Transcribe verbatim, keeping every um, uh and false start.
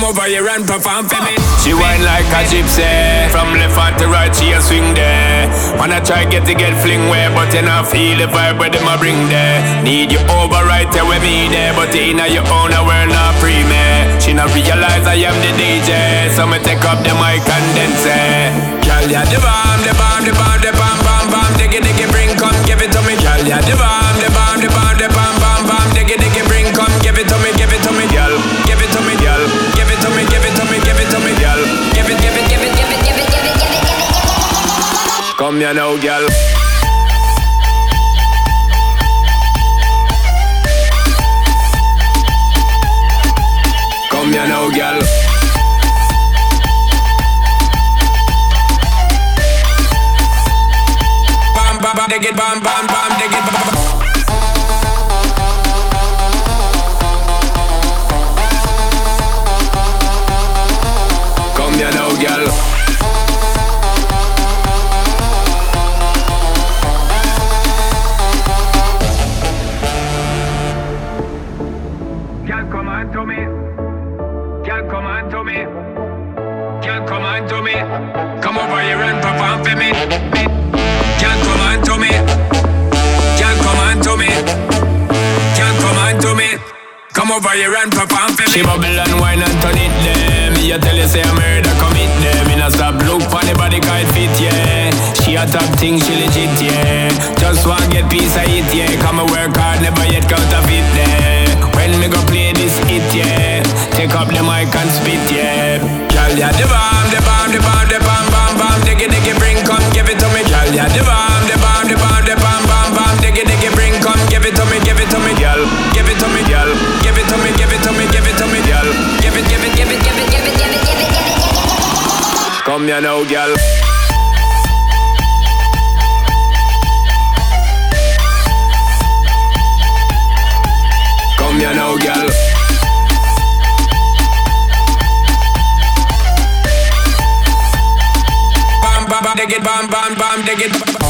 over here and perform for me. She whine like a gypsy. From left hand to right she a swing there. Wanna try get to get fling where, but you not feel the vibe where them a bring there. Need you over right there with me there, but in your own a world not free me. She not realize I am the D J, so me take up the mic and then say, girl, yeah, the bomb, the bomb, the bomb, the bomb, bomb, bomb, diggy, diggy, bring, come, give it to me, girl, yeah, the bomb, the bomb, the bomb, the bomb, bomb, bomb, diggy, diggy, bring, come, give it to me, give it to me, girl, give it to me, girl, give it to me, give it to me, give it to me, girl, give it, give it, give it, give it, give it, give it, give it, give it, come here now, girl. Come here now, girl. Bam, bam, bam, dig it, bam, bam, bam, dig it, bam, bam. Come here now, girl. Girl, come on to me. Girl, come on to me. Girl, come on to me. Come over here and perform for me. Girl, come on to me. Girl, come on to me. Girl, come on to me. Come over here and perform for me. She bubble and wine and turn it there. Me a tell you say I'm murder commit there. Me not stop look for the body kite fit, yeah. She a top thing, she legit, yeah. Just want get piece of it, yeah. Come and work hard, never yet counterfeit there. When me go play this hit, yeah. Take up the mic and spit, yeah. Girl, yeah, the bomb, the bomb, the bomb, the bomb, bomb, bomb, diggy, diggy, bring, come, give it to me. Girl, yeah, the bomb, the bomb, the bomb, the bomb, bomb, bomb, diggy, diggy, bring, come, give it to me, give it to me, girl. Give it to me, girl. Give it to me, give it to me, give it to me, girl. Give it, give it, give it, give it, give it, give it, give it, give it. Come here now, girl. Come here now, girl. Bam, bam, bam, dig it, bam, bam, bam, dig it.